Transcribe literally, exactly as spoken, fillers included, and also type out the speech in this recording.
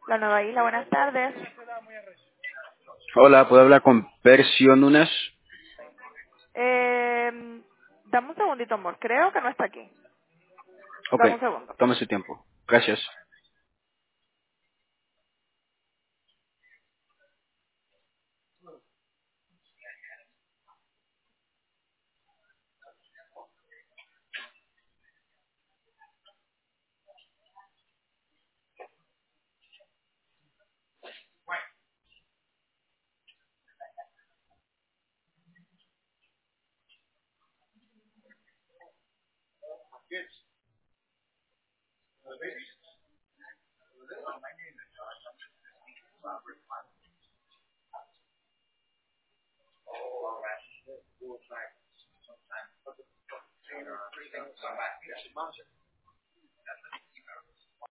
La Nueva Isla, buenas tardes. Hola, ¿puedo hablar con Percio Núñez? Eh, dame un segundito, amor. Creo que no está aquí. Ok, Dame un segundo. tome su tiempo. Gracias.